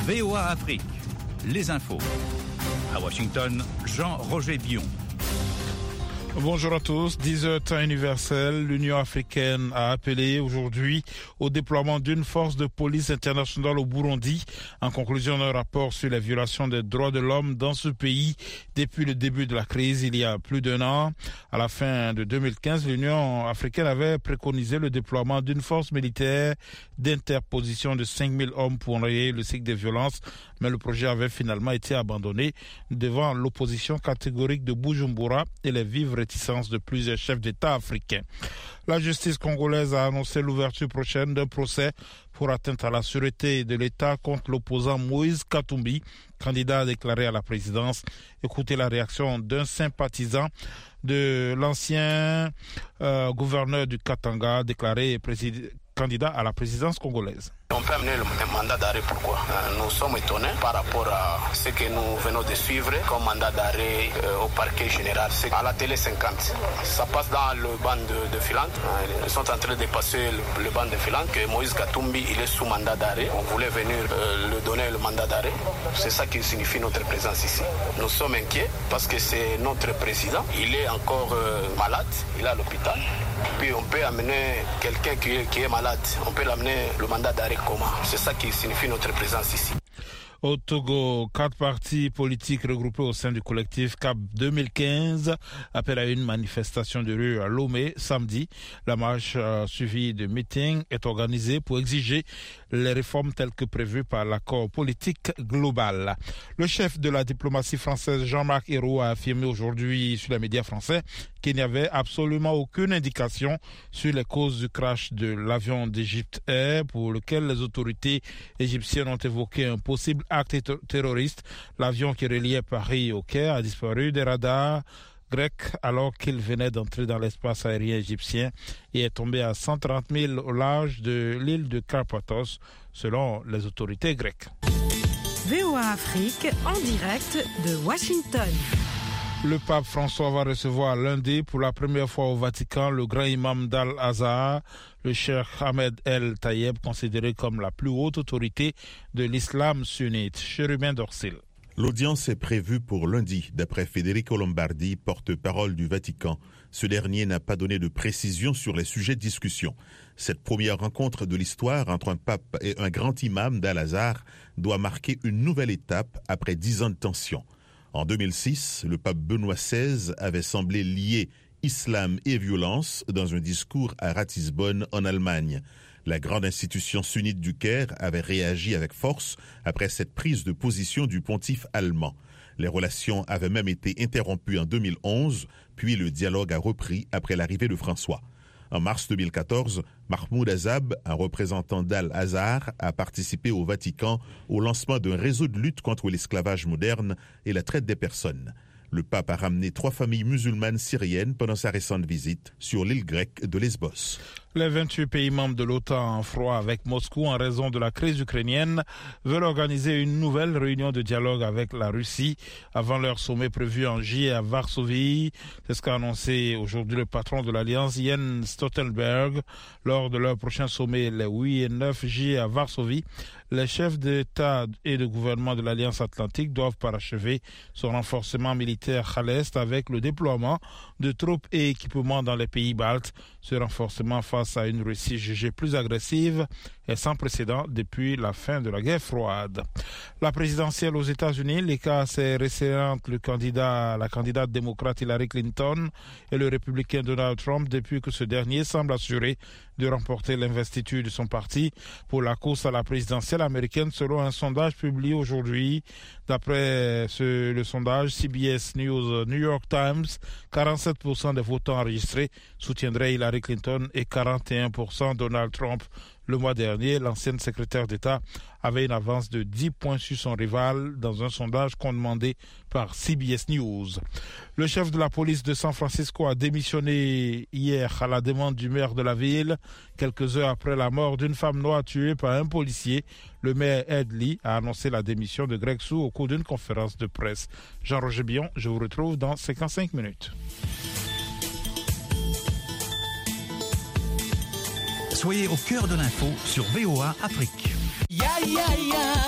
VOA Afrique, les infos. À Washington, Jean-Roger Bion. Bonjour à tous, 10h temps universel. L'Union africaine a appelé aujourd'hui au déploiement d'une force de police internationale au Burundi en conclusion d'un rapport sur les violations des droits de l'homme dans ce pays depuis le début de la crise il y a plus d'un an. À la fin de 2015, l'Union africaine avait préconisé le déploiement d'une force militaire d'interposition de 5000 hommes pour enrayer le cycle des violences, mais le projet avait finalement été abandonné devant l'opposition catégorique de Bujumbura et les vives réticences de plusieurs chefs d'État africains. La justice congolaise a annoncé l'ouverture prochaine d'un procès pour atteinte à la sûreté de l'État contre l'opposant Moïse Katumbi, candidat déclaré à la présidence. Écoutez la réaction d'un sympathisant de l'ancien gouverneur du Katanga, déclaré candidat à la présidence congolaise. On peut amener un mandat d'arrêt, pourquoi? Nous sommes étonnés par rapport à ce que nous venons de suivre comme mandat d'arrêt au parquet général. C'est à la télé 50. Ça passe dans le banc de Filante. Ils sont en train de passer le banc de Filante que Moïse Katumbi il est sous mandat d'arrêt. On voulait venir lui donner le mandat d'arrêt. C'est ça qui signifie notre présence ici. Nous sommes inquiets parce que c'est notre président. Il est encore malade. Il est à l'hôpital. Puis on peut amener quelqu'un qui est malade. On peut l'amener le mandat d'arrêt. Comment? C'est ça qui signifie notre présence ici. Au Togo, 4 partis politiques regroupés au sein du collectif CAP 2015 appellent à une manifestation de rue à Lomé samedi. La marche suivie de meetings est organisée pour exiger les réformes telles que prévues par l'accord politique global. Le chef de la diplomatie française, Jean-Marc Ayrault, a affirmé aujourd'hui sur les médias français qu'il n'y avait absolument aucune indication sur les causes du crash de l'avion d'Égypte Air pour lequel les autorités égyptiennes ont évoqué un possible acte terroriste. L'avion qui reliait Paris au Caire a disparu des radars grecs alors qu'il venait d'entrer dans l'espace aérien égyptien et est tombé à 130 000 au large de l'île de Karpathos, selon les autorités grecques. VOA Afrique en direct de Washington. Le pape François va recevoir lundi pour la première fois au Vatican le grand imam d'Al-Azhar, le cheikh Ahmed El Tayeb, considéré comme la plus haute autorité de l'islam sunnite. Chérubin Dorsil. L'audience est prévue pour lundi, d'après Federico Lombardi, porte-parole du Vatican. Ce dernier n'a pas donné de précision sur les sujets de discussion. Cette première rencontre de l'histoire entre un pape et un grand imam d'Al-Azhar doit marquer une nouvelle étape après 10 ans de tension. En 2006, le pape Benoît XVI avait semblé lier islam et violence dans un discours à Ratisbonne en Allemagne. La grande institution sunnite du Caire avait réagi avec force après cette prise de position du pontife allemand. Les relations avaient même été interrompues en 2011, puis le dialogue a repris après l'arrivée de François. En mars 2014, Mahmoud Azab, un représentant d'Al-Azhar, a participé au Vatican au lancement d'un réseau de lutte contre l'esclavage moderne et la traite des personnes. Le pape a ramené 3 familles musulmanes syriennes pendant sa récente visite sur l'île grecque de Lesbos. Les 28 pays membres de l'OTAN en froid avec Moscou en raison de la crise ukrainienne veulent organiser une nouvelle réunion de dialogue avec la Russie avant leur sommet prévu en juillet à Varsovie. C'est ce qu'a annoncé aujourd'hui le patron de l'Alliance, Jens Stoltenberg, lors de leur prochain sommet les 8 et 9 juillet à Varsovie. Les chefs d'État et de gouvernement de l'Alliance Atlantique doivent parachever son renforcement militaire à l'Est avec le déploiement de troupes et équipements dans les pays baltes. Ce renforcement face à une Russie jugée plus agressive est sans précédent depuis la fin de la guerre froide. La présidentielle aux États-Unis, l'écart s'est resserré entre la candidate démocrate Hillary Clinton et le républicain Donald Trump depuis que ce dernier semble assuré de remporter l'investiture de son parti pour la course à la présidentielle américaine selon un sondage publié aujourd'hui. D'après le sondage CBS News New York Times, 47% des votants enregistrés soutiendraient Hillary Clinton et 41% Donald Trump. Le mois dernier, l'ancienne secrétaire d'État avait une avance de 10 points sur son rival dans un sondage commandé par CBS News. Le chef de la police de San Francisco a démissionné hier à la demande du maire de la ville. Quelques heures après la mort d'une femme noire tuée par un policier, le maire Ed Lee a annoncé la démission de Greg Sue au cours d'une conférence de presse. Jean-Roger Bion, je vous retrouve dans 55 minutes. Soyez au cœur de l'info sur VOA Afrique.